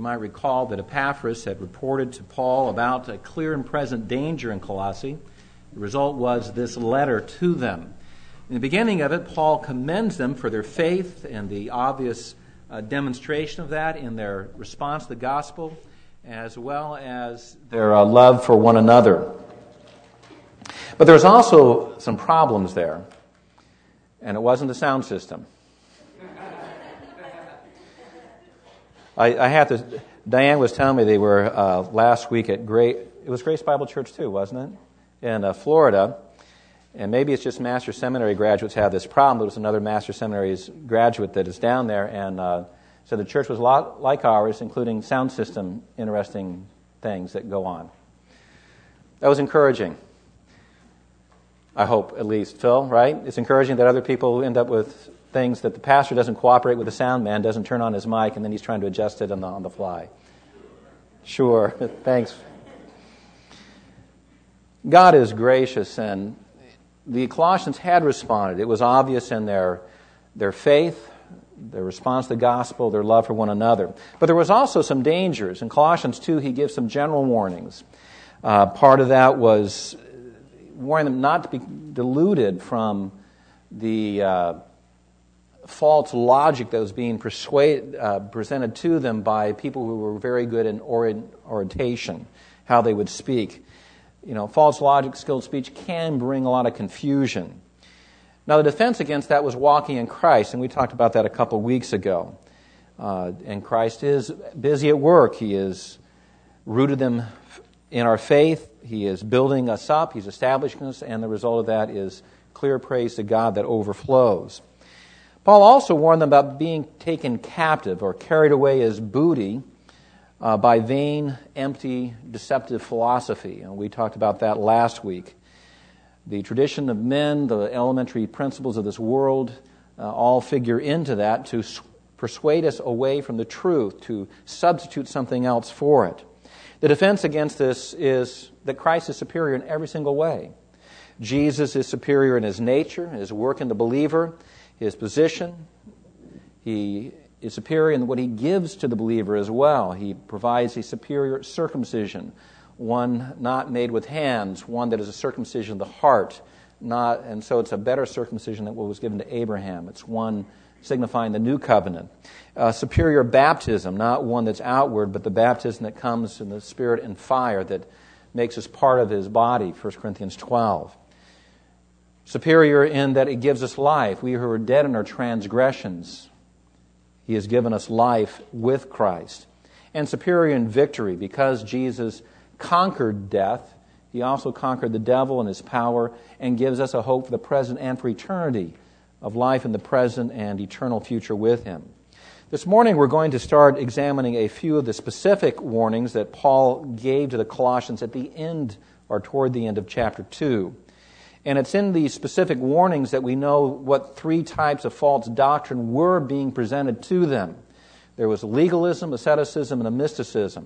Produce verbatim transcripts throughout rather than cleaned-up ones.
might recall that Epaphras had reported to Paul about a clear and present danger in Colossae. The result was this letter to them. In the beginning of it, Paul commends them for their faith and the obvious uh, demonstration of that in their response to the gospel, as well as their uh, love for one another. But there's also some problems there, and it wasn't the sound system. I, I have to. Diane was telling me they were uh, last week at Great. It was Grace Bible Church too, wasn't it? In uh, Florida, and maybe it's just Master Seminary graduates have this problem. But it was another Master Seminary's graduate that is down there, and uh, so the church was a lot like ours, including sound system, interesting things that go on. That was encouraging. I hope, at least, Phil, right? It's encouraging that other people end up with things that the pastor doesn't cooperate with the sound man, doesn't turn on his mic, and then he's trying to adjust it on the, on the fly. Sure. Thanks. God is gracious, and the Colossians had responded. It was obvious in their their faith, their response to the gospel, their love for one another. But there was also some dangers. In Colossians two, he gives some general warnings. Uh, part of that was warning them not to be deluded from the uh, false logic that was being persuade, uh, presented to them by people who were very good in orient, orientation, how they would speak. You know, false logic, skilled speech can bring a lot of confusion. Now, the defense against that was walking in Christ, and we talked about that a couple of weeks ago. Uh, and Christ is busy at work. He has rooted them in our faith. He is building us up. He's establishing us, and the result of that is clear praise to God that overflows. Paul also warned them about being taken captive or carried away as booty uh, by vain, empty, deceptive philosophy. And we talked about that last week. The tradition of men, the elementary principles of this world, uh, all figure into that to s- persuade us away from the truth, to substitute something else for it. The defense against this is that Christ is superior in every single way. Jesus is superior in his nature, his work in the believer, his position. He is superior in what he gives to the believer as well. He provides a superior circumcision, one not made with hands, one that is a circumcision of the heart, not, and so it's a better circumcision than what was given to Abraham. It's one signifying the new covenant. Uh, superior baptism, not one that's outward, but the baptism that comes in the Spirit and fire that makes us part of his body, First Corinthians twelve. Superior in that it gives us life. We who are dead in our transgressions, he has given us life with Christ. And superior in victory, because Jesus conquered death, he also conquered the devil and his power and gives us a hope for the present and for eternity of life in the present and eternal future with him. This morning we're going to start examining a few of the specific warnings that Paul gave to the Colossians at the end or toward the end of chapter two. And it's in these specific warnings that we know what three types of false doctrine were being presented to them. There was legalism, asceticism, and a mysticism.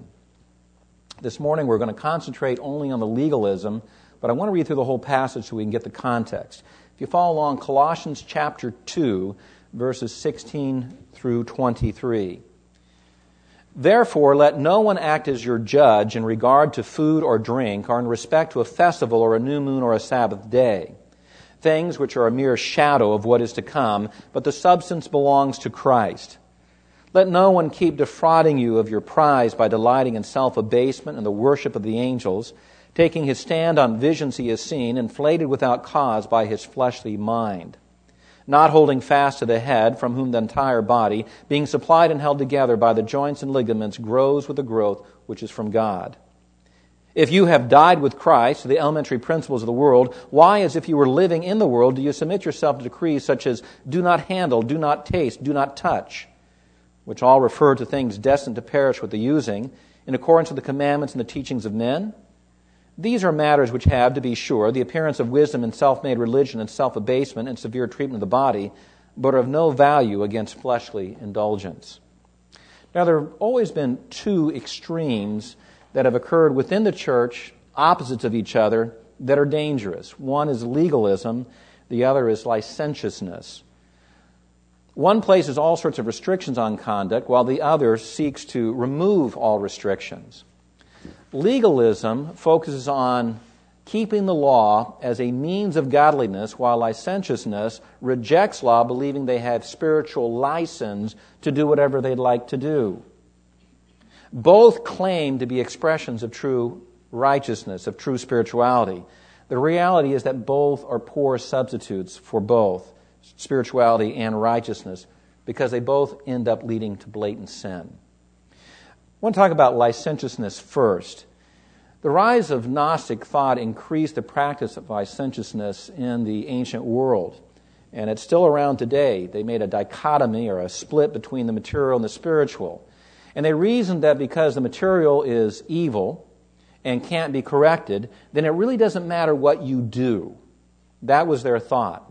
This morning we're going to concentrate only on the legalism, but I want to read through the whole passage so we can get the context. If you follow along, Colossians chapter two, verses sixteen through twenty-three. Therefore, let no one act as your judge in regard to food or drink, or in respect to a festival or a new moon or a Sabbath day, things which are a mere shadow of what is to come, but the substance belongs to Christ. Let no one keep defrauding you of your prize by delighting in self-abasement and the worship of the angels, taking his stand on visions he has seen, inflated without cause by his fleshly mind, not holding fast to the head, from whom the entire body, being supplied and held together by the joints and ligaments, grows with the growth which is from God. If you have died with Christ to the elementary principles of the world, why, as if you were living in the world, do you submit yourself to decrees such as do not handle, do not taste, do not touch, which all refer to things destined to perish with the using, in accordance with the commandments and the teachings of men? These are matters which have, to be sure, the appearance of wisdom and self-made religion and self-abasement and severe treatment of the body, but are of no value against fleshly indulgence. Now, there have always been two extremes that have occurred within the church, opposites of each other, that are dangerous. One is legalism, the other is licentiousness. One places all sorts of restrictions on conduct, while the other seeks to remove all restrictions. Legalism focuses on keeping the law as a means of godliness, while licentiousness rejects law, believing they have spiritual license to do whatever they'd like to do. Both claim to be expressions of true righteousness, of true spirituality. The reality is that both are poor substitutes for both spirituality and righteousness, because they both end up leading to blatant sin. I want to talk about licentiousness first. The rise of Gnostic thought increased the practice of licentiousness in the ancient world, and it's still around today. They made a dichotomy or a split between the material and the spiritual. And they reasoned that because the material is evil and can't be corrected, then it really doesn't matter what you do. That was their thought.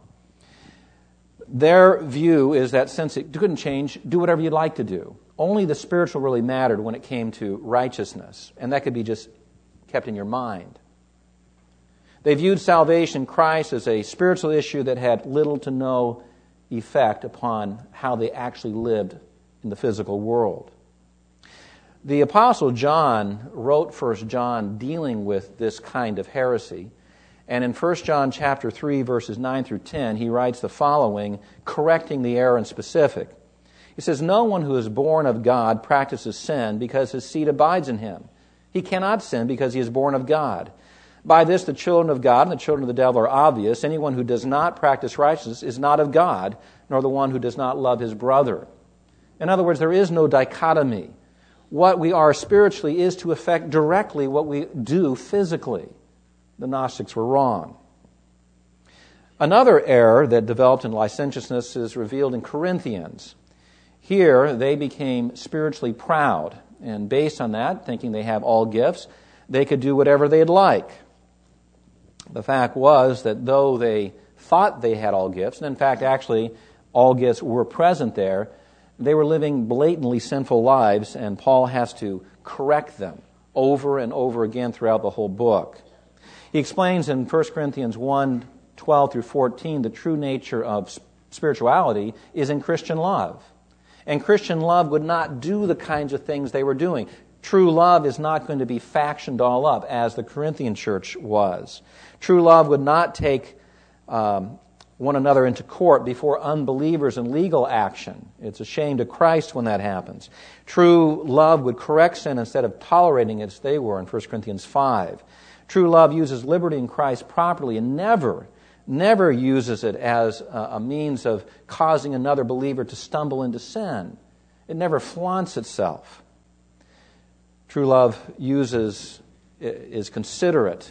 Their view is that since it couldn't change, do whatever you'd like to do. Only the spiritual really mattered when it came to righteousness, and that could be just kept in your mind. They viewed salvation in Christ as a spiritual issue that had little to no effect upon how they actually lived in the physical world. The Apostle John wrote First John dealing with this kind of heresy. And in First John chapter three, verses nine through ten, he writes the following, correcting the error in specific. He says, "No one who is born of God practices sin because his seed abides in him. He cannot sin because he is born of God. By this the children of God and the children of the devil are obvious. Anyone who does not practice righteousness is not of God, nor the one who does not love his brother." In other words, there is no dichotomy. What we are spiritually is to affect directly what we do physically. The Gnostics were wrong. Another error that developed in licentiousness is revealed in Corinthians. Here, they became spiritually proud, and based on that, thinking they have all gifts, they could do whatever they'd like. The fact was that though they thought they had all gifts, and in fact, actually, all gifts were present there, they were living blatantly sinful lives, and Paul has to correct them over and over again throughout the whole book. He explains in First Corinthians one, twelve through fourteen, the true nature of spirituality is in Christian love. And Christian love would not do the kinds of things they were doing. True love is not going to be factioned all up as the Corinthian church was. True love would not take um, one another into court before unbelievers in legal action. It's a shame to Christ when that happens. True love would correct sin instead of tolerating it as they were in First Corinthians five. True love uses liberty in Christ properly and never, never uses it as a means of causing another believer to stumble into sin. It never flaunts itself. True love uses, is considerate.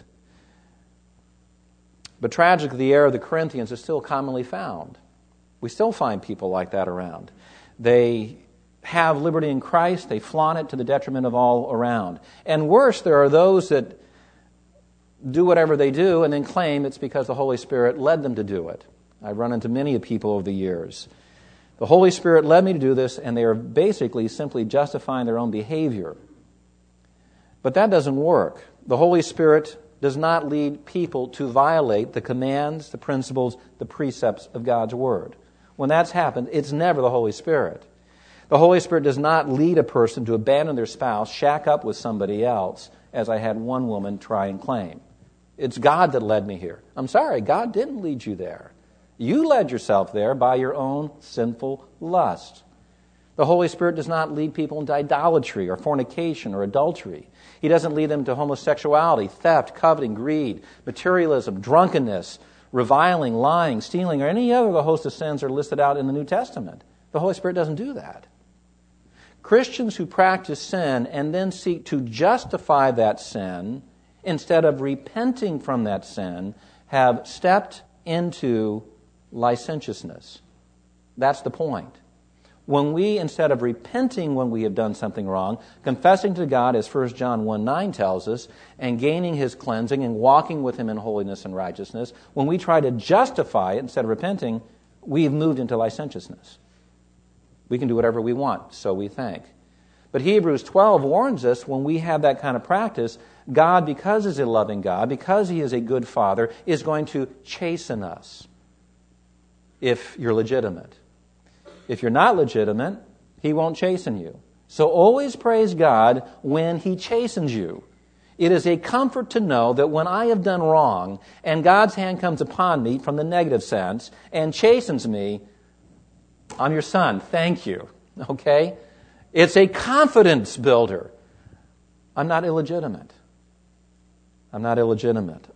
But tragically, the error of the Corinthians is still commonly found. We still find people like that around. They have liberty in Christ, they flaunt it to the detriment of all around. And worse, there are those that do whatever they do and then claim it's because the Holy Spirit led them to do it. I've run into many people over the years. The Holy Spirit led me to do this, and they are basically simply justifying their own behavior. But that doesn't work. The Holy Spirit does not lead people to violate the commands, the principles, the precepts of God's Word. When that's happened, it's never the Holy Spirit. The Holy Spirit does not lead a person to abandon their spouse, shack up with somebody else, as I had one woman try and claim. It's God that led me here. I'm sorry, God didn't lead you there. You led yourself there by your own sinful lust. The Holy Spirit does not lead people into idolatry or fornication or adultery. He doesn't lead them to homosexuality, theft, coveting, greed, materialism, drunkenness, reviling, lying, stealing, or any other of the host of sins are listed out in the New Testament. The Holy Spirit doesn't do that. Christians who practice sin and then seek to justify that sin instead of repenting from that sin have stepped into licentiousness. That's the point. When we, instead of repenting when we have done something wrong, confessing to God, as First John one nine tells us, and gaining His cleansing and walking with Him in holiness and righteousness, when we try to justify it instead of repenting, we've moved into licentiousness. We can do whatever we want, so we think. But Hebrews twelve warns us when we have that kind of practice, God, because He's a loving God, because He is a good Father, is going to chasten us if you're legitimate. If you're not legitimate, He won't chasten you. So always praise God when He chastens you. It is a comfort to know that when I have done wrong and God's hand comes upon me from the negative sense and chastens me, I'm your son. Thank you. Okay? It's a confidence builder. I'm not illegitimate. I'm not illegitimate.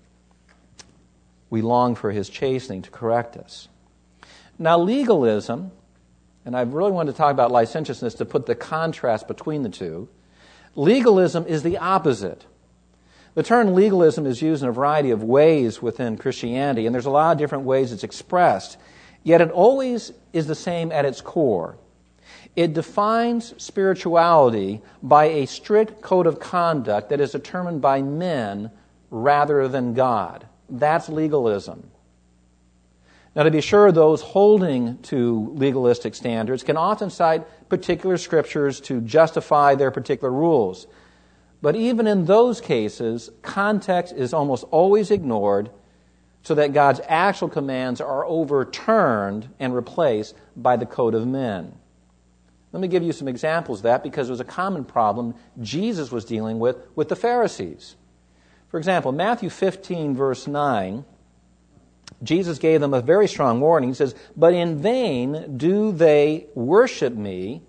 We long for His chastening to correct us. Now, legalism, and I really wanted to talk about licentiousness to put the contrast between the two. Legalism is the opposite. The term legalism is used in a variety of ways within Christianity, and there's a lot of different ways it's expressed, yet it always is the same at its core. It defines spirituality by a strict code of conduct that is determined by men rather than God. That's legalism. Now, to be sure, those holding to legalistic standards can often cite particular scriptures to justify their particular rules. But even in those cases, context is almost always ignored so that God's actual commands are overturned and replaced by the code of men. Let me give you some examples of that because it was a common problem Jesus was dealing with with the Pharisees. For example, Matthew fifteen, verse nine, Jesus gave them a very strong warning. He says, "But in vain do they worship me,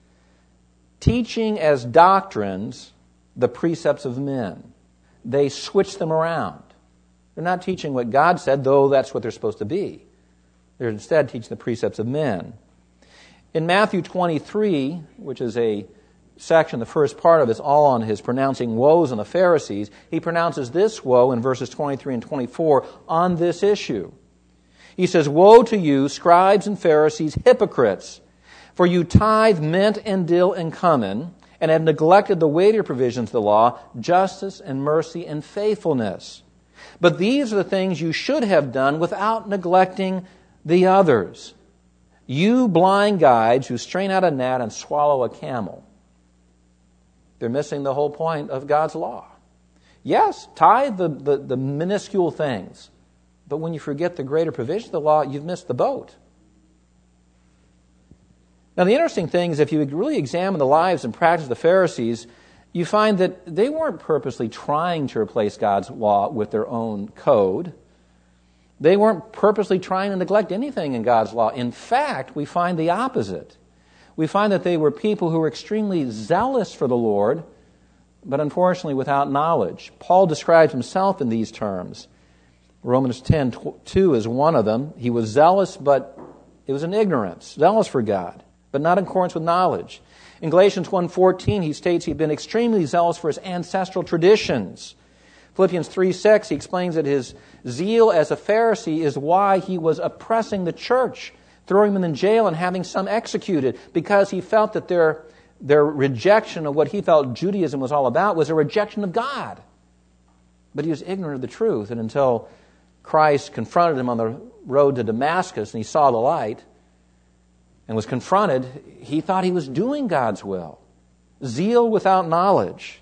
teaching as doctrines the precepts of men." They switch them around. They're not teaching what God said, though that's what they're supposed to be. They're instead teaching the precepts of men. In Matthew twenty-three, which is a section, the first part of it is all on his pronouncing woes on the Pharisees, he pronounces this woe in verses twenty-three and twenty-four on this issue. He says, "Woe to you, scribes and Pharisees, hypocrites! For you tithe mint and dill and cumin, and have neglected the weightier provisions of the law, justice and mercy and faithfulness. But these are the things you should have done without neglecting the others. You blind guides who strain out a gnat and swallow a camel." They're missing the whole point of God's law. Yes, tithe the, the, the minuscule things. But when you forget the greater provision of the law, you've missed the boat. Now, the interesting thing is if you really examine the lives and practice of the Pharisees, you find that they weren't purposely trying to replace God's law with their own code. They weren't purposely trying to neglect anything in God's law. In fact, we find the opposite. We find that they were people who were extremely zealous for the Lord, but unfortunately without knowledge. Paul describes himself in these terms. Romans ten two is one of them. He was zealous, but it was in ignorance. Zealous for God, but not in accordance with knowledge. In Galatians one fourteen, he states he'd been extremely zealous for his ancestral traditions. Philippians three six, he explains that his zeal as a Pharisee is why he was oppressing the church, throwing them in jail and having some executed, because he felt that their, their rejection of what he felt Judaism was all about was a rejection of God. But he was ignorant of the truth, and until Christ confronted him on the road to Damascus and he saw the light and was confronted, he thought he was doing God's will. Zeal without knowledge.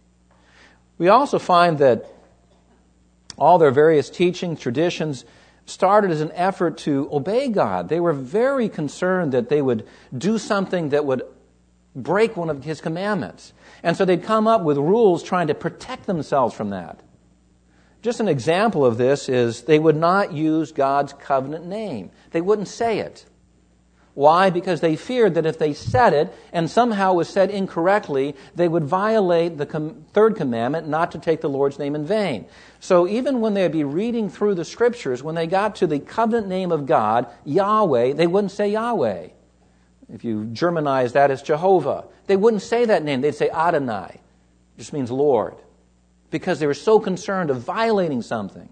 We also find that all their various teachings, traditions, started as an effort to obey God. They were very concerned that they would do something that would break one of His commandments. And so they'd come up with rules trying to protect themselves from that. Just an example of this is they would not use God's covenant name. They wouldn't say it. Why? Because they feared that if they said it and somehow was said incorrectly, they would violate the com- third commandment not to take the Lord's name in vain. So even when they'd be reading through the scriptures, when they got to the covenant name of God, Yahweh, they wouldn't say Yahweh. If you Germanize that, it's Jehovah. They wouldn't say that name. They'd say Adonai. It just means Lord. Because they were so concerned of violating something.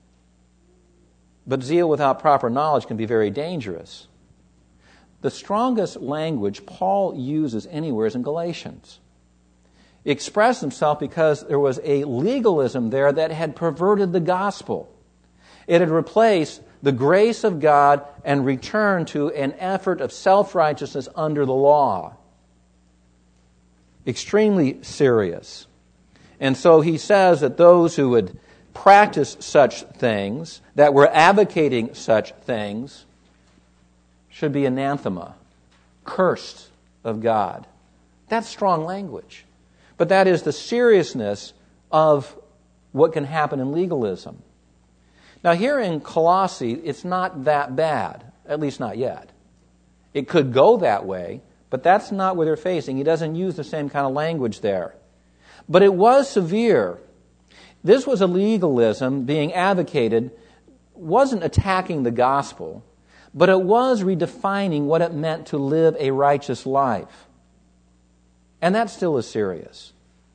But zeal without proper knowledge can be very dangerous. The strongest language Paul uses anywhere is in Galatians. He expressed himself because there was a legalism there that had perverted the gospel. It had replaced the grace of God and returned to an effort of self-righteousness under the law. Extremely serious. And so he says that those who would practice such things, that were advocating such things, should be anathema. cursed of God. That's strong language. But that is the seriousness of what can happen in legalism. Now here in Colossae, it's not that bad, at least not yet. It could go that way, but that's not what they're facing. He doesn't use the same kind of language there. But it was severe. This was a legalism being advocated, wasn't attacking the gospel, but it was redefining what it meant to live a righteous life. And that still is serious.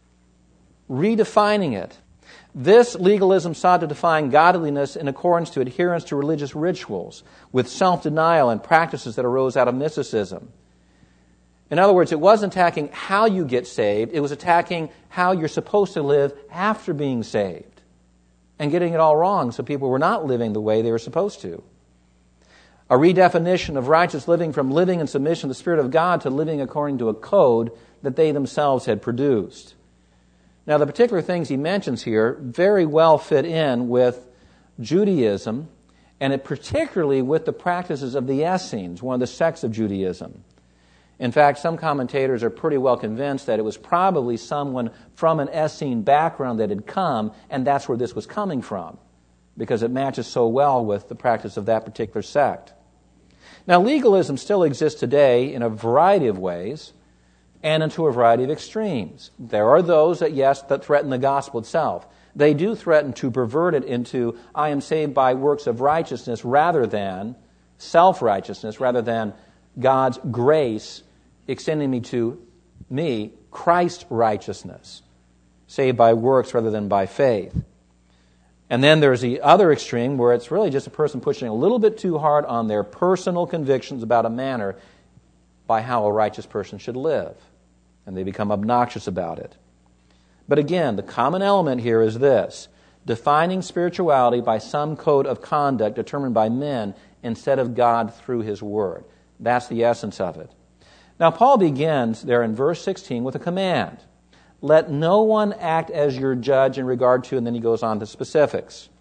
Redefining it. This legalism sought to define godliness in accordance to adherence to religious rituals with self-denial and practices that arose out of mysticism. In other words, it wasn't attacking how you get saved, it was attacking how you're supposed to live after being saved and getting it all wrong so people were not living the way they were supposed to. A redefinition of righteous living from living in submission to the Spirit of God to living according to a code that they themselves had produced. Now, the particular things he mentions here very well fit in with Judaism, and it particularly with the practices of the Essenes, one of the sects of Judaism. In fact, some commentators are pretty well convinced that it was probably someone from an Essene background that had come, and that's where this was coming from, because it matches so well with the practice of that particular sect. Now, legalism still exists today in a variety of ways, and into a variety of extremes. There are those that, yes, that threaten the gospel itself. They do threaten to pervert it into, I am saved by works of righteousness rather than self-righteousness, rather than God's grace extending me to me, Christ's righteousness. Saved by works rather than by faith. And then there's the other extreme where it's really just a person pushing a little bit too hard on their personal convictions about a manner by how a righteous person should live. And they become obnoxious about it. But again, the common element here is this: defining spirituality by some code of conduct determined by men instead of God through His Word. That's the essence of it. Now, Paul begins there in verse sixteen with a command. Let no one act as your judge in regard to, and then he goes on to specifics.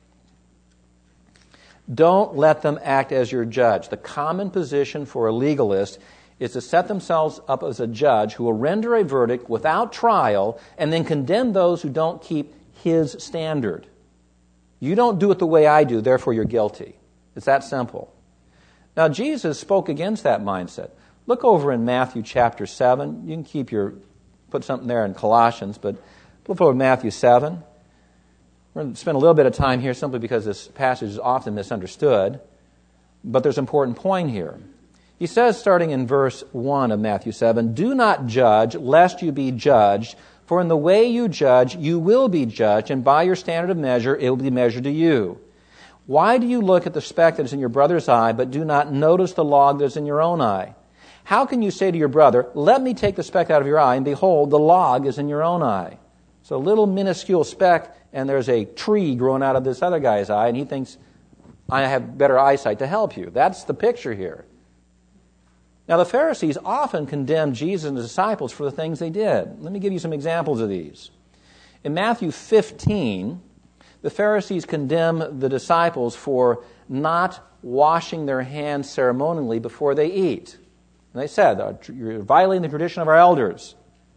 Don't let them act as your judge. The common position for a legalist is to set themselves up as a judge who will render a verdict without trial and then condemn those who don't keep his standard. You don't do it the way I do, therefore you're guilty. It's that simple. Now, Jesus spoke against that mindset. Look over in Matthew chapter seven. You can keep your, put something there in Colossians, but look over Matthew seven. We're going to spend a little bit of time here simply because this passage is often misunderstood, but there's an important point here. He says, starting in verse one of Matthew seven, do not judge, lest you be judged, for in the way you judge, you will be judged, and by your standard of measure, it will be measured to you. Why do you look at the speck that is in your brother's eye, but do not notice the log that is in your own eye? How can you say to your brother, let me take the speck out of your eye, and behold, the log is in your own eye? So a little minuscule speck, and there's a tree growing out of this other guy's eye, and he thinks, I have better eyesight to help you. That's the picture here. Now, the Pharisees often condemned Jesus and his disciples for the things they did. Let me give you some examples of these. In Matthew fifteen, the Pharisees condemn the disciples for not washing their hands ceremonially before they eat. And they said, you're violating the tradition of our elders.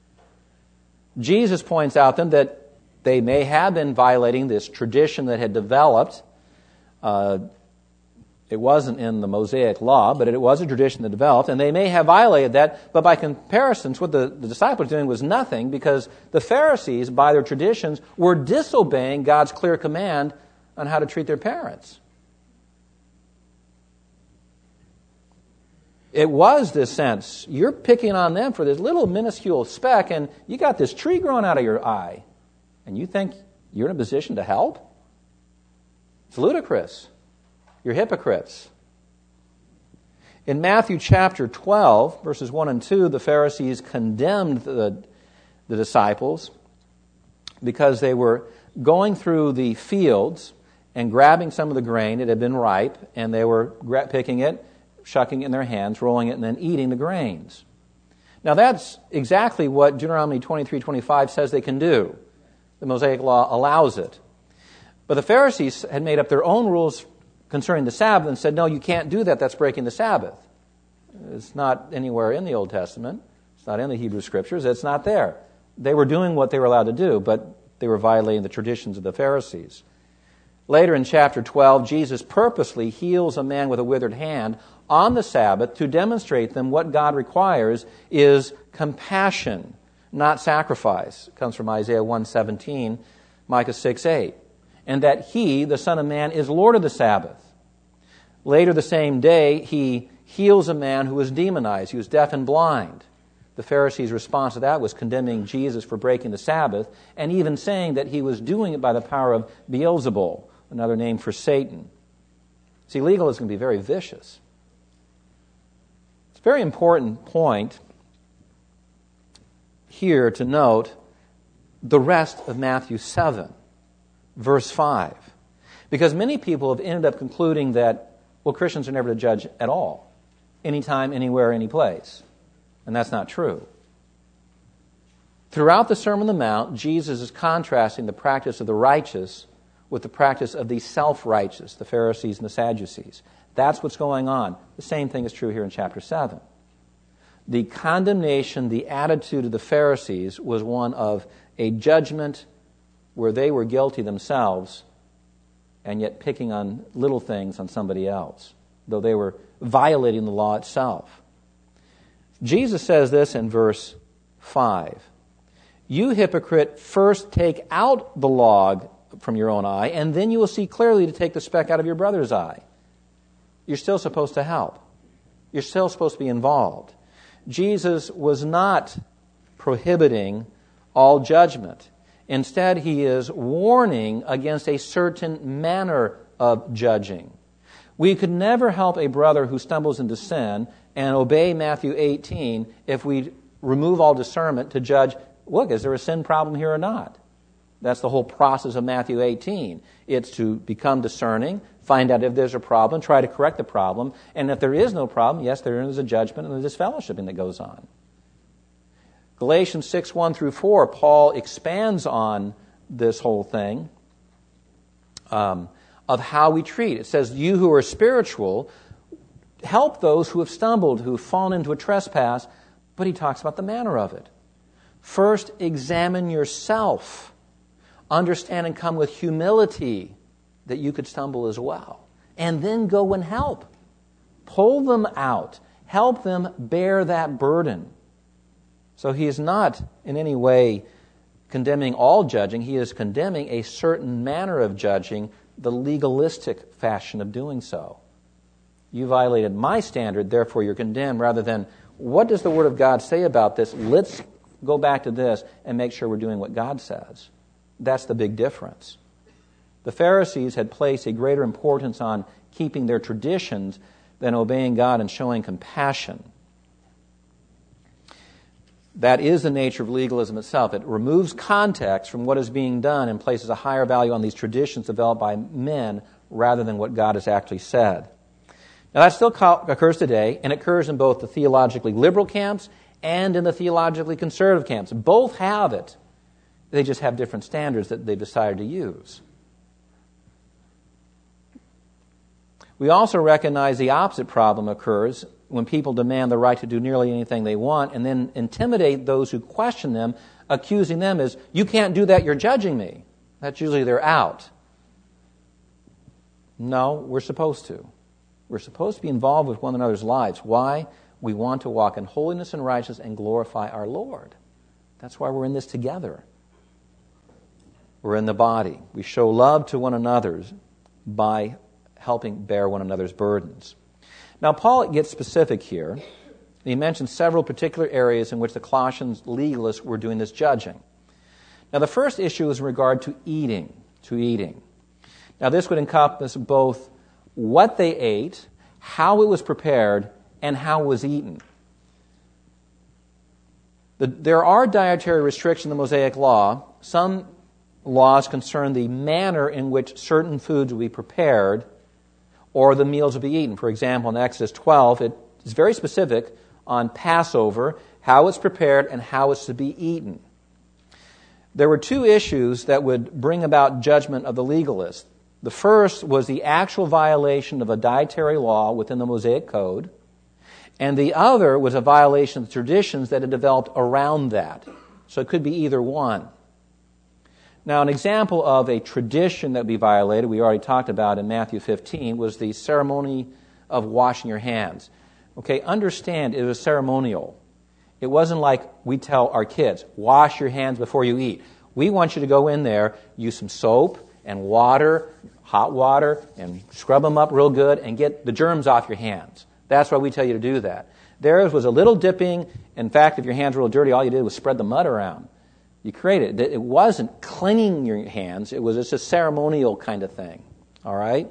Jesus points out them that they may have been violating this tradition that had developed. Uh, It wasn't in the Mosaic law, but it was a tradition that developed, and they may have violated that, but by comparison, what the, the disciples were doing was nothing, because the Pharisees, by their traditions, were disobeying God's clear command on how to treat their parents. It was this sense, you're picking on them for this little minuscule speck, and you got this tree growing out of your eye, and you think you're in a position to help? It's ludicrous. You're hypocrites. In Matthew chapter twelve, verses one and two, the Pharisees condemned the, the disciples because they were going through the fields and grabbing some of the grain that had been ripe, and they were picking it, shucking it in their hands, rolling it, and then eating the grains. Now that's exactly what Deuteronomy twenty-three twenty-five says they can do. The Mosaic law allows it. But the Pharisees had made up their own rules concerning the Sabbath and said, no, you can't do that, that's breaking the Sabbath. It's not anywhere in the Old Testament. It's not in the Hebrew Scriptures. It's not there. They were doing what they were allowed to do, but they were violating the traditions of the Pharisees. Later in chapter twelve, Jesus purposely heals a man with a withered hand on the Sabbath to demonstrate them what God requires is compassion, not sacrifice. It comes from Isaiah one seventeen, Micah six eight. And that he, the Son of Man, is Lord of the Sabbath. Later the same day, he heals a man who was demonized. He was deaf and blind. The Pharisees' response to that was condemning Jesus for breaking the Sabbath and even saying that he was doing it by the power of Beelzebul, another name for Satan. See, legalism can be very vicious. It's a very important point here to note the rest of Matthew seven, verse five. Because many people have ended up concluding that, well, Christians are never to judge at all, anytime, anywhere, any place. And that's not true. Throughout the Sermon on the Mount, Jesus is contrasting the practice of the righteous with the practice of the self-righteous, the Pharisees and the Sadducees. That's what's going on. The same thing is true here in chapter seven. The condemnation, the attitude of the Pharisees was one of a judgment where they were guilty themselves and yet picking on little things on somebody else, though they were violating the law itself. Jesus says this in verse five. You hypocrite, first take out the log from your own eye, and then you will see clearly to take the speck out of your brother's eye. You're still supposed to help. You're still supposed to be involved. Jesus was not prohibiting all judgment. Instead, he is warning against a certain manner of judging. We could never help a brother who stumbles into sin and obey Matthew eighteen if we remove all discernment to judge, look, is there a sin problem here or not? That's the whole process of Matthew eighteen. It's to become discerning, find out if there's a problem, try to correct the problem, and if there is no problem, yes, there is a judgment and there's disfellowshipping that goes on. Galatians six, one through four, Paul expands on this whole thing um, of how we treat. It says, you who are spiritual, help those who have stumbled, who have fallen into a trespass, but he talks about the manner of it. First, examine yourself. Understand and come with humility that you could stumble as well. And then go and help. Pull them out. Help them bear that burden. So he is not in any way condemning all judging. He is condemning a certain manner of judging, the legalistic fashion of doing so. You violated my standard, therefore you're condemned, rather than, what does the Word of God say about this? Let's go back to this and make sure we're doing what God says. That's the big difference. The Pharisees had placed a greater importance on keeping their traditions than obeying God and showing compassion. That is the nature of legalism itself. It removes context from what is being done and places a higher value on these traditions developed by men rather than what God has actually said. Now that still occurs today, and it occurs in both the theologically liberal camps and in the theologically conservative camps. Both have it. They just have different standards that they've decided to use. We also recognize the opposite problem occurs when people demand the right to do nearly anything they want and then intimidate those who question them, accusing them as, you can't do that, you're judging me. That's usually their out. No, we're supposed to. We're supposed to be involved with one another's lives. Why? We want to walk in holiness and righteousness and glorify our Lord. That's why we're in this together. We're in the body. We show love to one another by helping bear one another's burdens. Now, Paul gets specific here. He mentions several particular areas in which the Colossians legalists were doing this judging. Now, the first issue is in regard to eating, to eating. Now, this would encompass both what they ate, how it was prepared, and how it was eaten. The, there are dietary restrictions in the Mosaic Law. Some laws concern the manner in which certain foods will be prepared or the meals will be eaten. For example, in Exodus twelve, it is very specific on Passover, how it's prepared and how it's to be eaten. There were two issues that would bring about judgment of the legalists. The first was the actual violation of a dietary law within the Mosaic Code, And the other was a violation of the traditions that had developed around that. So it could be either one. Now, an example of a tradition that would be violated, we already talked about in Matthew fifteen, was the ceremony of washing your hands. Okay, understand it was ceremonial. It wasn't like we tell our kids, wash your hands before you eat. We want you to go in there, use some soap and water, hot water, and scrub them up real good and get the germs off your hands. That's why we tell you to do that. Theirs was a little dipping. In fact, if your hands were a little dirty, all you did was spread the mud around. You created it. It wasn't cleaning your hands. It was just a ceremonial kind of thing. All right?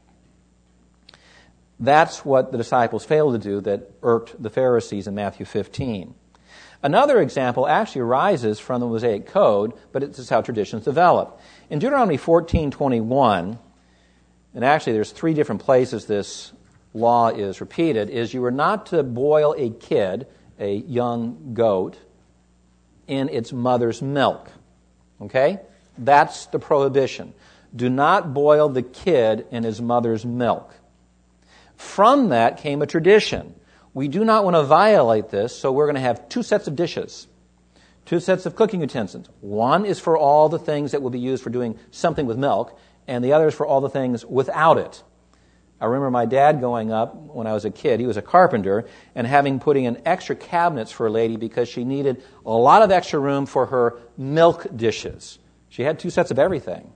That's what the disciples failed to do that irked the Pharisees in Matthew fifteen. Another example actually arises from the Mosaic Code, but it's just how traditions develop. In Deuteronomy fourteen twenty-one, and actually there's three different places this law is repeated, is you are not to boil a kid, a young goat, in its mother's milk. Okay? That's the prohibition. Do not boil the kid in his mother's milk. From that came a tradition. We do not want to violate this, so we're going to have two sets of dishes, two sets of cooking utensils. One is for all the things that will be used for doing something with milk, and the other is for all the things without it. I remember my dad going up when I was a kid. He was a carpenter, and having putting in extra cabinets for a lady because she needed a lot of extra room for her milk dishes. She had two sets of everything.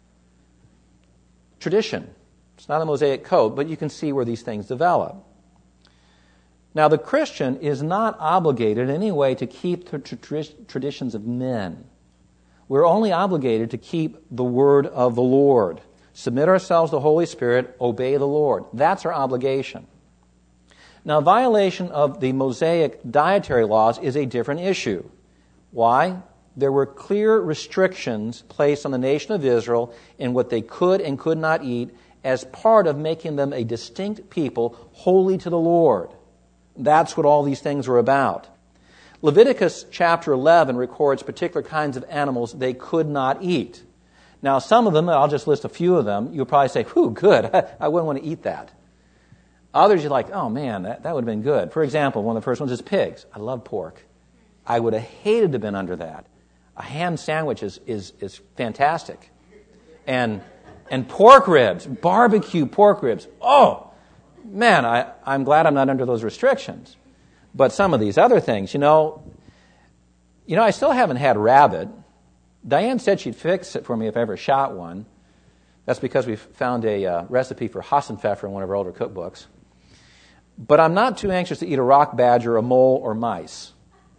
Tradition. It's not a Mosaic code, but you can see where these things develop. Now, the Christian is not obligated in any way to keep the traditions of men. We're only obligated to keep the word of the Lord. Submit ourselves to the Holy Spirit, obey the Lord. That's our obligation. Now, violation of the Mosaic dietary laws is a different issue. Why? There were clear restrictions placed on the nation of Israel in what they could and could not eat as part of making them a distinct people, holy to the Lord. That's what all these things were about. Leviticus chapter eleven records particular kinds of animals they could not eat. Now, some of them, I'll just list a few of them, you'll probably say, whew, good, I wouldn't want to eat that. Others, you're like, oh man, that, that would have been good. For example, one of the first ones is pigs. I love pork. I would have hated to have been under that. A ham sandwich is, is, is fantastic. And and pork ribs, barbecue pork ribs. Oh, man, I, I'm glad I'm not under those restrictions. But some of these other things, you know, you know, I still haven't had rabbit. Diane said she'd fix it for me if I ever shot one. That's because we found a uh, recipe for Hassenpfeffer in one of our older cookbooks. But I'm not too anxious to eat a rock badger, a mole, or mice.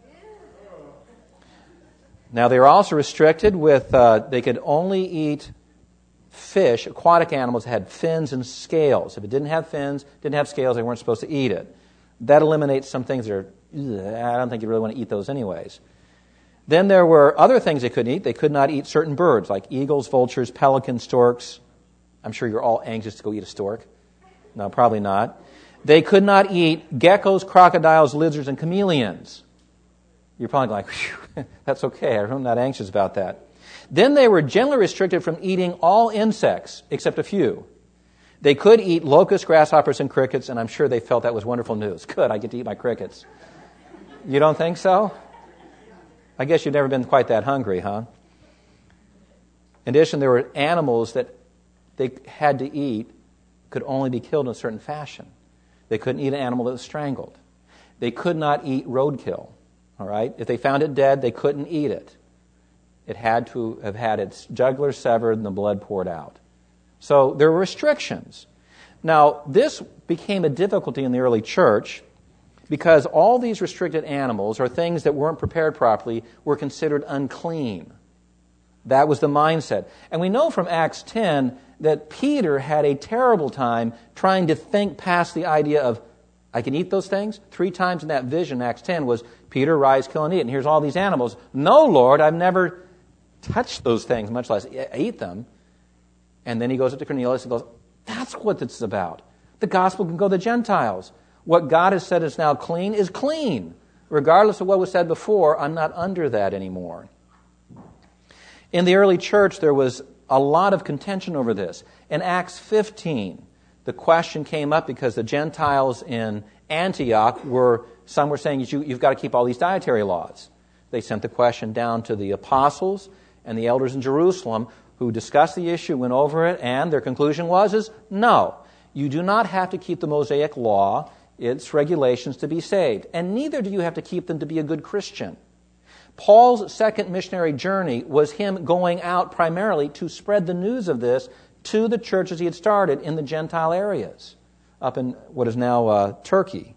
Now, they were also restricted with, uh, they could only eat fish, aquatic animals that had fins and scales. If it didn't have fins, didn't have scales, they weren't supposed to eat it. That eliminates some things that are, I don't think you really want to eat those anyways. Then there were other things they couldn't eat. They could not eat certain birds like eagles, vultures, pelicans, storks. I'm sure you're all anxious to go eat a stork. No, probably not. They could not eat geckos, crocodiles, lizards, and chameleons. You're probably like, whew, that's okay. I'm not anxious about that. Then they were generally restricted from eating all insects except a few. They could eat locusts, grasshoppers, and crickets, and I'm sure they felt that was wonderful news. Good, I get to eat my crickets. You don't think so? I guess you've never been quite that hungry, huh? In addition, there were animals that they had to eat could only be killed in a certain fashion. They couldn't eat an animal that was strangled. They could not eat roadkill, all right? If they found it dead, they couldn't eat it. It had to have had its jugular severed and the blood poured out. So there were restrictions. Now, this became a difficulty in the early church because all these restricted animals or things that weren't prepared properly were considered unclean. That was the mindset. And we know from Acts ten that Peter had a terrible time trying to think past the idea of, I can eat those things? Three times in that vision, Acts ten, was Peter, rise, kill, and eat. And here's all these animals. No, Lord, I've never touched those things, much less eat them. And then he goes up to Cornelius and goes, that's what it's about. The gospel can go to the Gentiles. What God has said is now clean is clean. Regardless of what was said before, I'm not under that anymore. In the early church, there was a lot of contention over this. In Acts fifteen, the question came up because the Gentiles in Antioch were, some were saying you, you've got to keep all these dietary laws. They sent the question down to the apostles and the elders in Jerusalem who discussed the issue, went over it, and their conclusion was, is no, you do not have to keep the Mosaic law, its regulations to be saved. And neither do you have to keep them to be a good Christian. Paul's second missionary journey was him going out primarily to spread the news of this to the churches he had started in the Gentile areas, up in what is now uh, Turkey.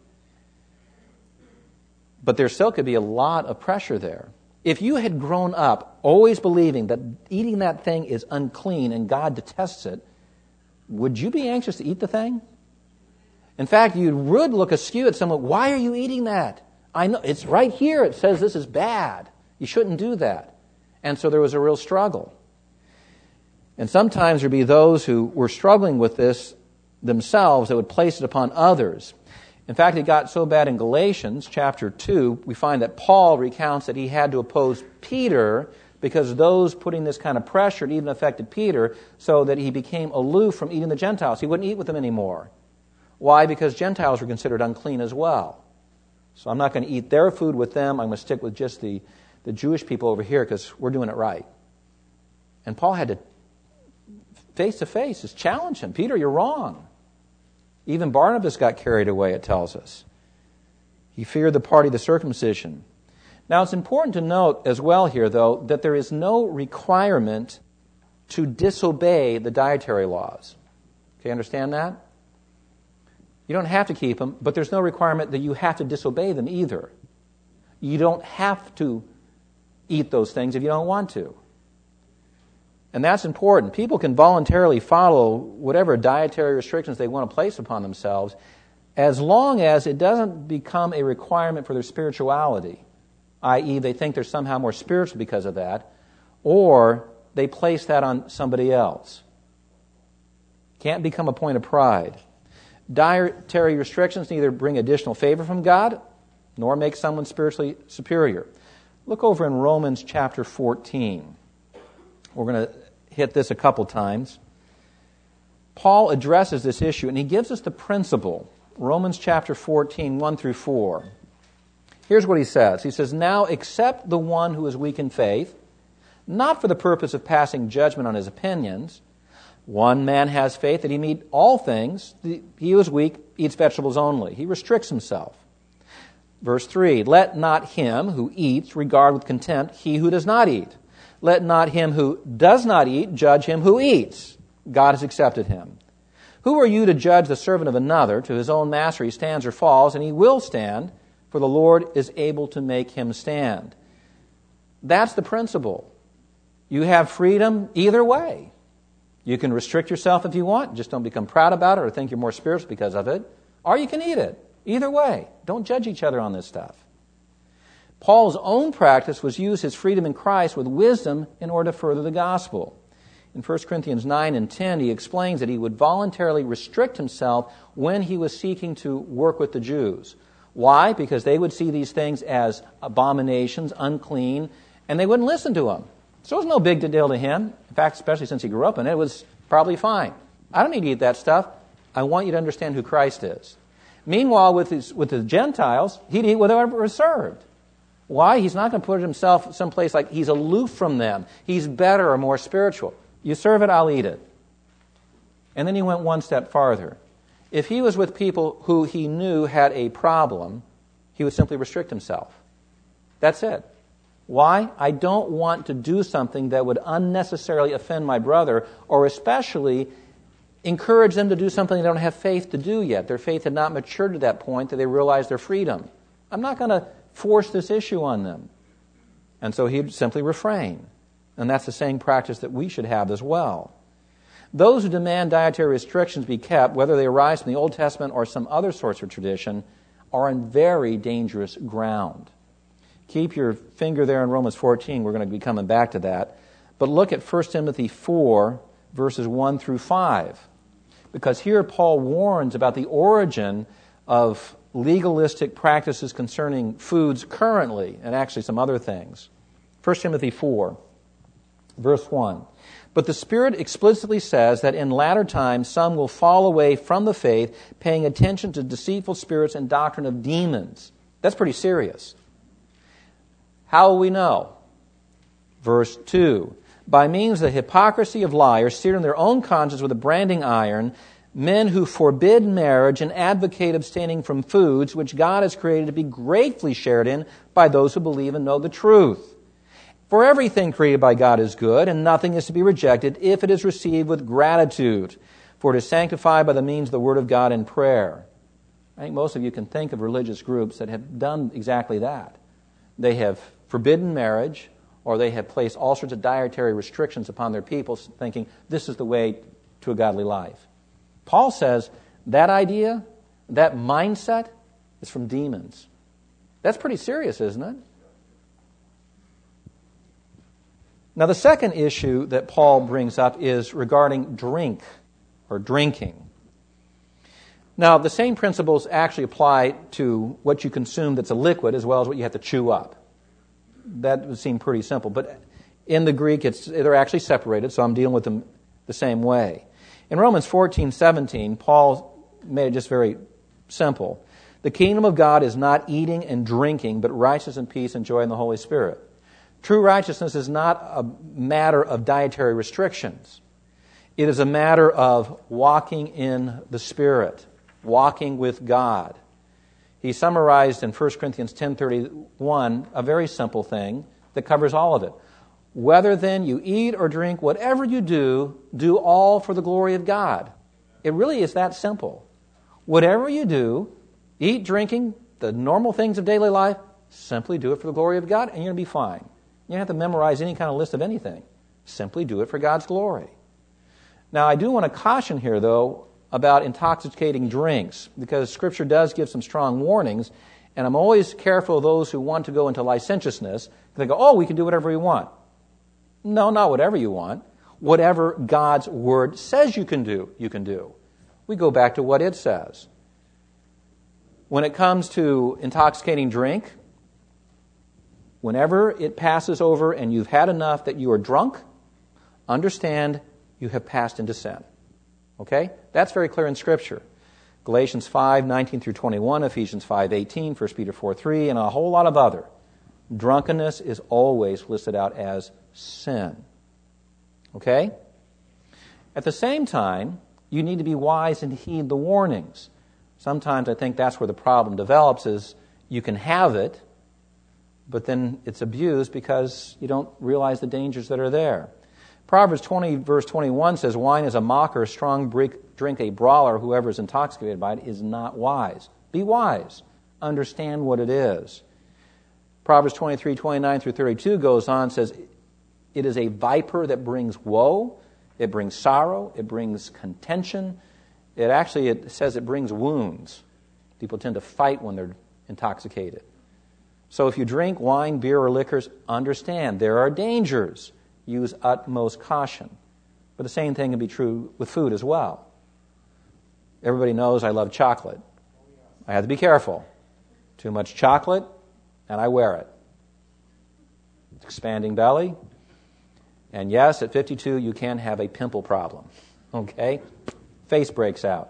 But there still could be a lot of pressure there. If you had grown up always believing that eating that thing is unclean and God detests it, would you be anxious to eat the thing? In fact, you would look askew at someone, why are you eating that? I know, it's right here, it says this is bad. You shouldn't do that. And so there was a real struggle. And sometimes there'd be those who were struggling with this themselves that would place it upon others. In fact, it got so bad in Galatians chapter two, we find that Paul recounts that he had to oppose Peter because those putting this kind of pressure it even affected Peter, so that he became aloof from eating the Gentiles. He wouldn't eat with them anymore. Why? Because Gentiles were considered unclean as well. So I'm not going to eat their food with them. I'm going to stick with just the, the Jewish people over here because we're doing it right. And Paul had to face to face just challenge him. Peter, you're wrong. Even Barnabas got carried away, it tells us. He feared the party of the circumcision. Now, it's important to note as well here, though, that there is no requirement to disobey the dietary laws. Okay, understand that? You don't have to keep them, but there's no requirement that you have to disobey them either. You don't have to eat those things if you don't want to. And that's important. People can voluntarily follow whatever dietary restrictions they want to place upon themselves as long as it doesn't become a requirement for their spirituality, that is they think they're somehow more spiritual because of that, or they place that on somebody else. Can't become a point of pride. Dietary restrictions neither bring additional favor from God nor make someone spiritually superior. Look over in Romans chapter fourteen. We're going to hit this a couple times. Paul addresses this issue, and he gives us the principle. Romans chapter fourteen, one through four. Here's what he says. He says, "Now accept the one who is weak in faith, not for the purpose of passing judgment on his opinions. One man has faith that he meet all things. He who is weak eats vegetables only." He restricts himself. Verse three, "Let not him who eats regard with contempt he who does not eat. Let not him who does not eat judge him who eats. God has accepted him. Who are you to judge the servant of another? To his own master he stands or falls, and he will stand, for the Lord is able to make him stand." That's the principle. You have freedom either way. You can restrict yourself if you want, just don't become proud about it or think you're more spiritual because of it, or you can eat it. Either way. Don't judge each other on this stuff. Paul's own practice was use his freedom in Christ with wisdom in order to further the gospel. In First Corinthians nine and ten, he explains that he would voluntarily restrict himself when he was seeking to work with the Jews. Why? Because they would see these things as abominations, unclean, and they wouldn't listen to him. So it was no big deal to him. In fact, especially since he grew up in it, it was probably fine. I don't need to eat that stuff. I want you to understand who Christ is. Meanwhile, with his, with the Gentiles, he'd eat whatever was served. Why? He's not going to put himself someplace like he's aloof from them. He's better or more spiritual. You serve it, I'll eat it. And then he went one step farther. If he was with people who he knew had a problem, he would simply restrict himself. That's it. Why? I don't want to do something that would unnecessarily offend my brother, or especially encourage them to do something they don't have faith to do yet. Their faith had not matured to that point that they realize their freedom. I'm not going to force this issue on them. And so he'd simply refrain. And that's the same practice that we should have as well. Those who demand dietary restrictions be kept, whether they arise from the Old Testament or some other source of tradition, are on very dangerous ground. Keep your finger there in Romans fourteen. We're going to be coming back to that. But look at First Timothy four, verses one through five. Because here Paul warns about the origin of legalistic practices concerning foods currently, and actually some other things. First Timothy four. Verse one. But the Spirit explicitly says that in latter times some will fall away from the faith, paying attention to deceitful spirits and doctrine of demons. That's pretty serious. How will we know? Verse two. By means of the hypocrisy of liars, seared in their own conscience with a branding iron, men who forbid marriage and advocate abstaining from foods which God has created to be gratefully shared in by those who believe and know the truth. For everything created by God is good, and nothing is to be rejected if it is received with gratitude, for it is sanctified by the means of the Word of God in prayer. I think most of you can think of religious groups that have done exactly that. They have forbidden marriage, or they have placed all sorts of dietary restrictions upon their people, thinking this is the way to a godly life. Paul says that idea, that mindset, is from demons. That's pretty serious, isn't it? Now, the second issue that Paul brings up is regarding drink or drinking. Now, the same principles actually apply to what you consume that's a liquid as well as what you have to chew up. That would seem pretty simple. But in the Greek, it's, they're actually separated, so I'm dealing with them the same way. In Romans fourteen seventeen, Paul made it just very simple. The kingdom of God is not eating and drinking, but righteousness and peace and joy in the Holy Spirit. True righteousness is not a matter of dietary restrictions. It is a matter of walking in the Spirit, walking with God. He summarized in First Corinthians ten thirty-one a very simple thing that covers all of it. Whether then you eat or drink, whatever you do, do all for the glory of God. It really is that simple. Whatever you do, eat, drinking, the normal things of daily life, simply do it for the glory of God and you're going to be fine. You don't have to memorize any kind of list of anything. Simply do it for God's glory. Now, I do want to caution here, though, about intoxicating drinks, because Scripture does give some strong warnings, and I'm always careful of those who want to go into licentiousness. They go, oh, we can do whatever we want. No, not whatever you want. Whatever God's Word says you can do, you can do. We go back to what it says. When it comes to intoxicating drink, whenever it passes over and you've had enough that you are drunk, understand you have passed into sin. Okay? That's very clear in Scripture. Galatians five nineteen through twenty-one, Ephesians five eighteen, First Peter four three, and a whole lot of other. Drunkenness is always listed out as sin. Okay? At the same time, you need to be wise and heed the warnings. Sometimes I think that's where the problem develops, is you can have it, but then it's abused because you don't realize the dangers that are there. Proverbs twenty, verse twenty-one says, wine is a mocker, strong drink a brawler, whoever is intoxicated by it is not wise. Be wise. Understand what it is. Proverbs twenty-three, twenty-nine through thirty-two goes on, says, it is a viper that brings woe, it brings sorrow, it brings contention. It actually, it says it brings wounds. People tend to fight when they're intoxicated. So if you drink wine, beer, or liquors, understand there are dangers. Use utmost caution. But the same thing can be true with food as well. Everybody knows I love chocolate. I have to be careful. Too much chocolate, and I wear it. Expanding belly. And yes, at fifty-two, you can have a pimple problem. Okay? Face breaks out.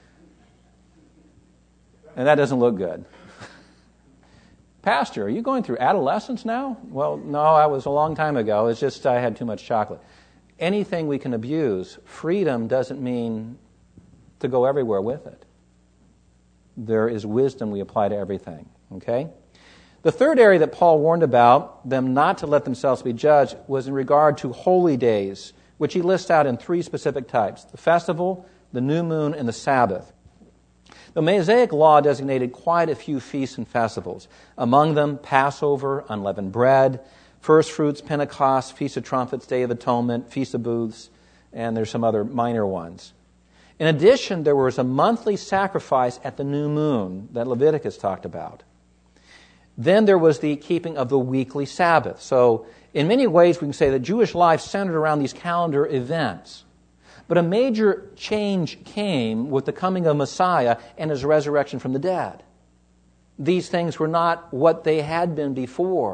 And that doesn't look good. Pastor, are you going through adolescence now? Well, no, I was a long time ago. It's just I had too much chocolate. Anything we can abuse, freedom doesn't mean to go everywhere with it. There is wisdom we apply to everything. Okay? The third area that Paul warned about, them not to let themselves be judged, was in regard to holy days, which he lists out in three specific types: the festival, the new moon, and the Sabbath. The Mosaic Law designated quite a few feasts and festivals. Among them, Passover, unleavened bread, first fruits, Pentecost, Feast of Trumpets, Day of Atonement, Feast of Booths, and there's some other minor ones. In addition, there was a monthly sacrifice at the new moon that Leviticus talked about. Then there was the keeping of the weekly Sabbath. So in many ways, we can say that Jewish life centered around these calendar events. But a major change came with the coming of Messiah and his resurrection from the dead. These things were not what they had been before.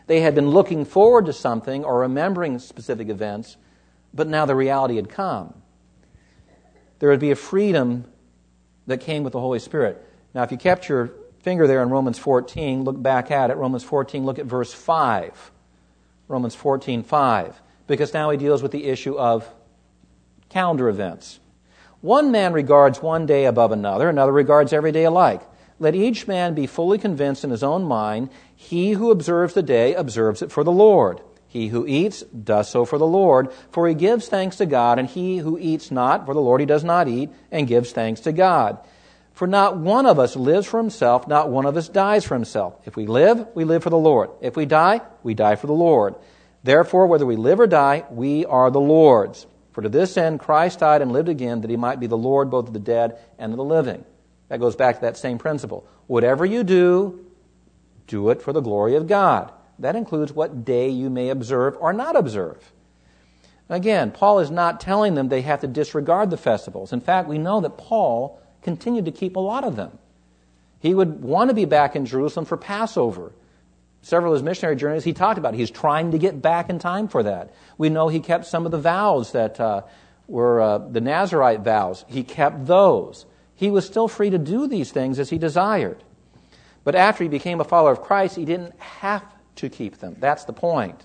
They had been looking forward to something or remembering specific events, but now the reality had come. There would be a freedom that came with the Holy Spirit. Now, if you kept your finger there in Romans fourteen, look back at it. Romans fourteen, look at verse five. Romans fourteen, five. Because now he deals with the issue of calendar events. One man regards one day above another, another regards every day alike. Let each man be fully convinced in his own mind. He who observes the day observes it for the Lord. He who eats does so for the Lord, for he gives thanks to God, and he who eats not for the Lord he does not eat, and gives thanks to God. For not one of us lives for himself, not one of us dies for himself. If we live, we live for the Lord. If we die, we die for the Lord. Therefore, whether we live or die, we are the Lord's. For to this end Christ died and lived again, that he might be the Lord both of the dead and of the living. That goes back to that same principle. Whatever you do, do it for the glory of God. That includes what day you may observe or not observe. Again, Paul is not telling them they have to disregard the festivals. In fact, we know that Paul continued to keep a lot of them. He would want to be back in Jerusalem for Passover. Several of his missionary journeys he talked about. He's trying to get back in time for that. We know he kept some of the vows that uh, were uh, the Nazirite vows. He kept those. He was still free to do these things as he desired. But after he became a follower of Christ, he didn't have to keep them. That's the point.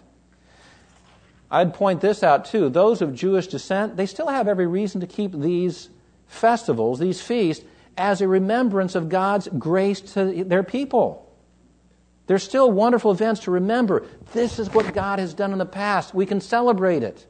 I'd point this out too. Those of Jewish descent, they still have every reason to keep these festivals, these feasts, as a remembrance of God's grace to their people. They're still wonderful events to remember. This is what God has done in the past. We can celebrate it.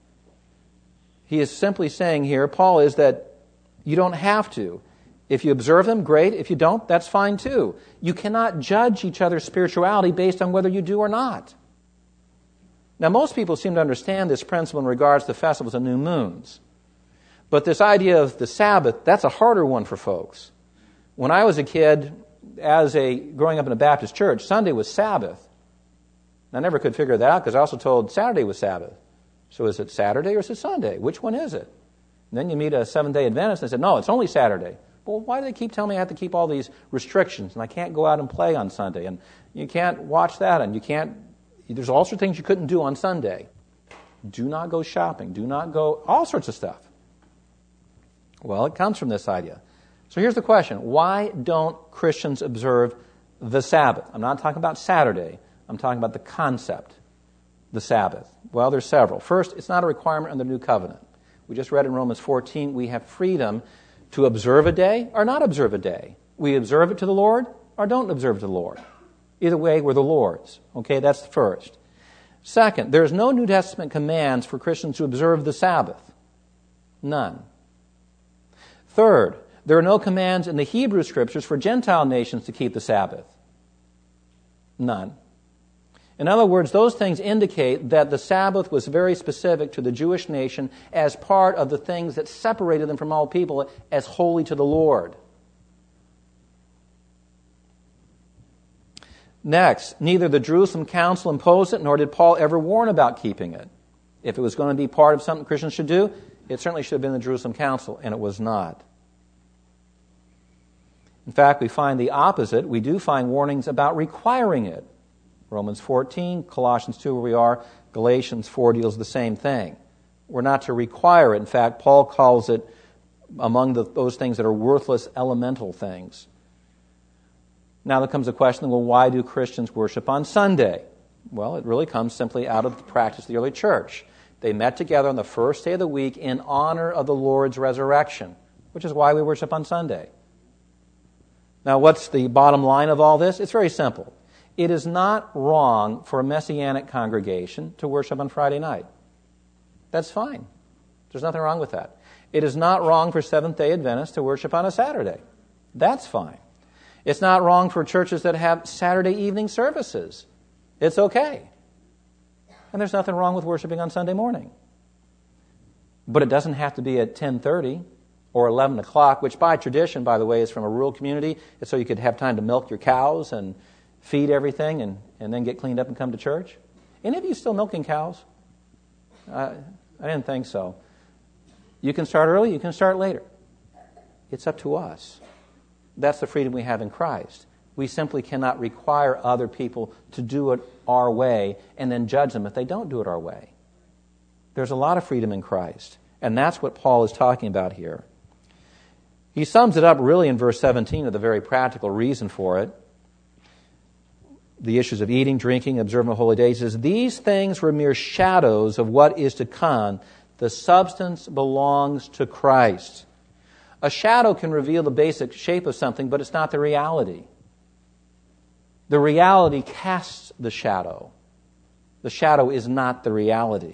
He is simply saying here, Paul, is that you don't have to. If you observe them, great. If you don't, that's fine too. You cannot judge each other's spirituality based on whether you do or not. Now, most people seem to understand this principle in regards to festivals and new moons. But this idea of the Sabbath, that's a harder one for folks. When I was a kid, as a growing up in a Baptist church, Sunday was Sabbath. And I never could figure that out because I also told Saturday was Sabbath. So is it Saturday or is it Sunday? Which one is it? And then you meet a Seventh-day Adventist and they said, no, it's only Saturday. Well, why do they keep telling me I have to keep all these restrictions and I can't go out and play on Sunday and you can't watch that and you can't, there's all sorts of things you couldn't do on Sunday. Do not go shopping. Do not go, all sorts of stuff. Well, it comes from this idea. So here's the question. Why don't Christians observe the Sabbath? I'm not talking about Saturday. I'm talking about the concept, the Sabbath. Well, there's several. First, it's not a requirement under the New Covenant. We just read in Romans fourteen, we have freedom to observe a day or not observe a day. We observe it to the Lord or don't observe it to the Lord. Either way, we're the Lord's. Okay, that's the first. Second, there's no New Testament commands for Christians to observe the Sabbath. None. Third, there are no commands in the Hebrew Scriptures for Gentile nations to keep the Sabbath. None. In other words, those things indicate that the Sabbath was very specific to the Jewish nation as part of the things that separated them from all people as holy to the Lord. Next, neither the Jerusalem Council imposed it, nor did Paul ever warn about keeping it. If it was going to be part of something Christians should do, it certainly should have been the Jerusalem Council, and it was not. In fact, we find the opposite. We do find warnings about requiring it. Romans fourteen, Colossians two, where we are, Galatians four deals the same thing. We're not to require it. In fact, Paul calls it among the, those things that are worthless elemental things. Now there comes the question, well, why do Christians worship on Sunday? Well, it really comes simply out of the practice of the early church. They met together on the first day of the week in honor of the Lord's resurrection, which is why we worship on Sunday. Now, what's the bottom line of all this? It's very simple. It is not wrong for a Messianic congregation to worship on Friday night. That's fine. There's nothing wrong with that. It is not wrong for Seventh-day Adventists to worship on a Saturday. That's fine. It's not wrong for churches that have Saturday evening services. It's okay. And there's nothing wrong with worshiping on Sunday morning. But it doesn't have to be at ten thirty or eleven o'clock, which by tradition, by the way, is from a rural community. It's so you could have time to milk your cows and feed everything and, and then get cleaned up and come to church. Any of you still milking cows? Uh, I didn't think so. You can start early, you can start later. It's up to us. That's the freedom we have in Christ. We simply cannot require other people to do it our way and then judge them if they don't do it our way. There's a lot of freedom in Christ, and that's what Paul is talking about here. He sums it up really in verse seventeen with a very practical reason for it. The issues of eating, drinking, observing holy days. He says, these things were mere shadows of what is to come. The substance belongs to Christ. A shadow can reveal the basic shape of something, but it's not the reality. The reality casts the shadow. The shadow is not the reality.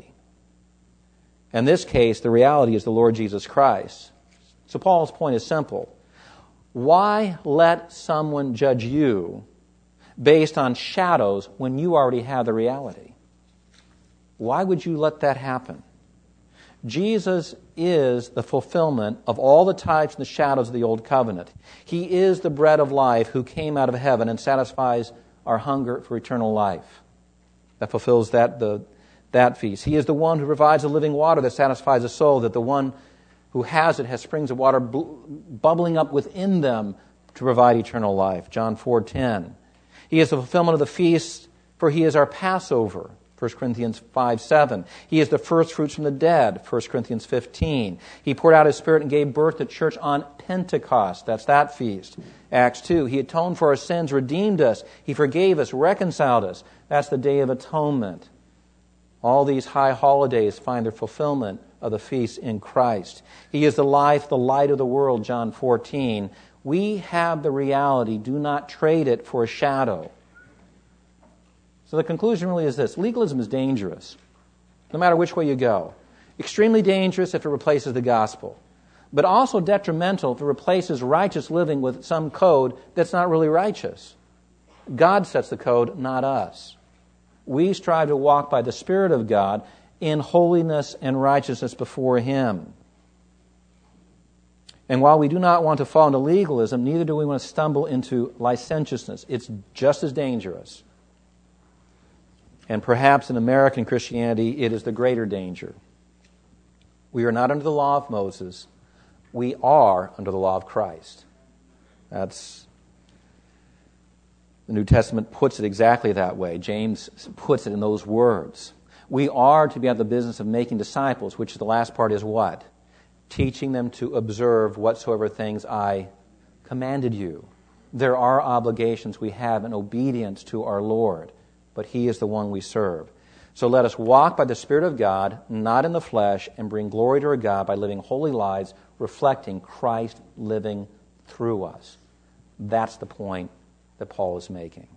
In this case, the reality is the Lord Jesus Christ. So Paul's point is simple. Why let someone judge you based on shadows when you already have the reality? Why would you let that happen? Jesus is the fulfillment of all the types and the shadows of the Old Covenant. He is the bread of life who came out of heaven and satisfies our hunger for eternal life. That fulfills that, the, that feast. He is the one who provides the living water that satisfies the soul, that the one who has it has springs of water bubbling up within them to provide eternal life. John four ten. He is the fulfillment of the feast, for he is our Passover. First Corinthians five seven. He is the first fruits from the dead. First Corinthians fifteen. He poured out his Spirit and gave birth to the church on Pentecost. That's that feast. Acts two. He atoned for our sins, redeemed us. He forgave us, reconciled us. That's the Day of Atonement. All these high holidays find their fulfillment of the feast in Christ. He is the life, the light of the world. John fourteen. We have the reality. Do not trade it for a shadow. So the conclusion really is this. Legalism is dangerous, no matter which way you go. Extremely dangerous if it replaces the gospel, but also detrimental if it replaces righteous living with some code that's not really righteous. God sets the code, not us. We strive to walk by the Spirit of God in holiness and righteousness before Him. And while we do not want to fall into legalism, neither do we want to stumble into licentiousness. It's just as dangerous. And perhaps in American Christianity, it is the greater danger. We are not under the law of Moses. We are under the law of Christ. That's, the New Testament puts it exactly that way. James puts it in those words. We are to be at the business of making disciples, which the last part is what? Teaching them to observe whatsoever things I commanded you. There are obligations we have in obedience to our Lord, but He is the one we serve. So let us walk by the Spirit of God, not in the flesh, and bring glory to our God by living holy lives, reflecting Christ living through us. That's the point that Paul is making.